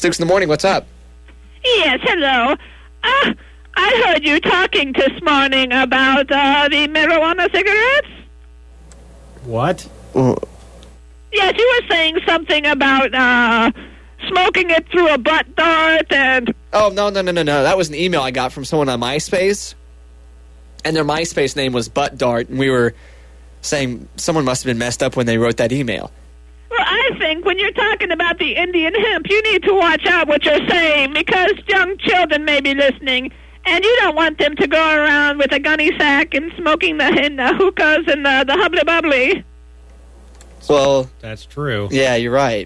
Stooks in the morning, what's up? Yes, hello. I heard you talking this morning about the marijuana cigarettes. What? Yes, you were saying something about smoking it through a butt dart and... Oh, no. That was an email I got from someone on MySpace. And their MySpace name was Butt Dart, and we were saying someone must have been messed up when they wrote that email. Well, I think when you're talking about the Indian hemp, you need to watch out what you're saying, because young children may be listening, and you don't want them to go around with a gunny sack and smoking the hookahs and the hubbly bubbly. Well, that's true. Yeah, you're right.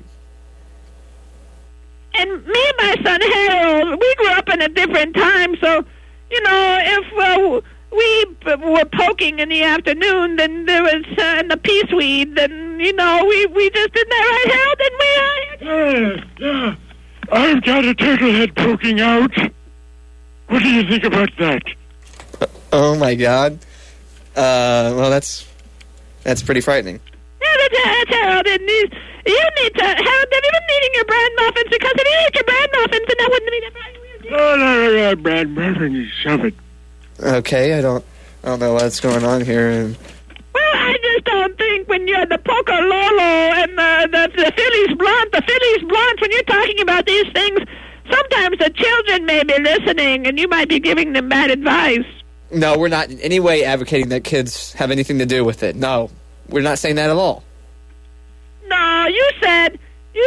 And me and my son Harold, we grew up in a different time, so, you know, if we were poking in the afternoon, then there was the peace weed, then, you know, we just did that, right, Harold? Didn't we? Yeah. I've got a turtle head poking out. What do you think about that? Oh, my God. Well, that's pretty frightening. Yeah, that's Harold. And you need to... Harold, have you been eating your bread muffins? Because if you eat your bread muffins, then that wouldn't be that... No, bread muffins, shove it. Okay, I don't know what's going on here. Well, I just don't think when you're the Poco Lolo and the Phillies Blunt, when you're talking about these things, sometimes the children may be listening and you might be giving them bad advice. No, we're not in any way advocating that kids have anything to do with it. No, we're not saying that at all. No, you said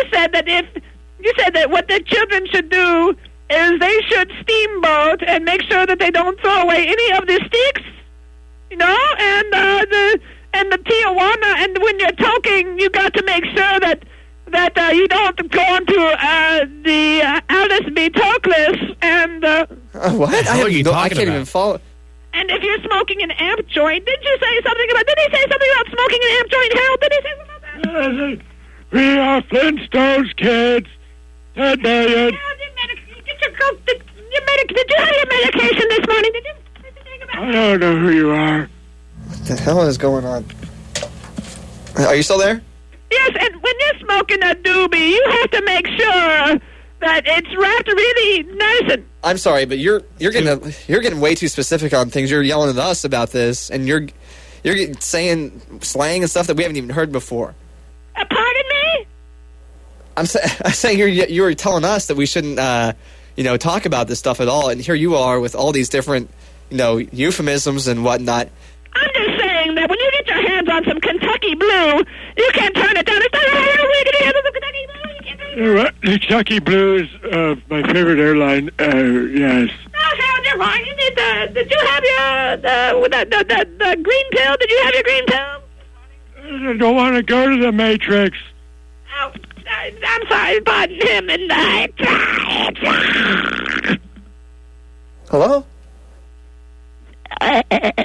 that what the children should do is they should steamboat and make sure that they don't throw away any of the sticks, you know, and the Tijuana, and when you're toking, you got to make sure that you don't go onto the Alice B. Tokeless and... what? I can't even follow... And if you're smoking an amp joint, didn't he say something about smoking an amp joint, Harold? Did he say something about that? We are Flintstones, kids. 10 million. Did you have your medication this morning? Did you think about I don't know who you are. What the hell is going on? Are you still there? Yes, and when you're smoking a doobie, you have to make sure that it's wrapped really nice and... I'm sorry, but you're getting way too specific on things. You're yelling at us about this, and you're saying slang and stuff that we haven't even heard before. Pardon me? I'm saying you were telling us that we shouldn't talk about this stuff at all, and here you are with all these different euphemisms and whatnot. I'm just saying that when you get your hands on some Kentucky Blue, you can't turn it down. It's not we're going to have some Kentucky Blue. You can't turn it down. Kentucky Blue is my favorite airline. Yes. No, Harold, you're wrong. You need did you have the green pill? Did you have your green pill? I don't want to go to the Matrix. Oh, I'm sorry. Pardon him and I. Hello?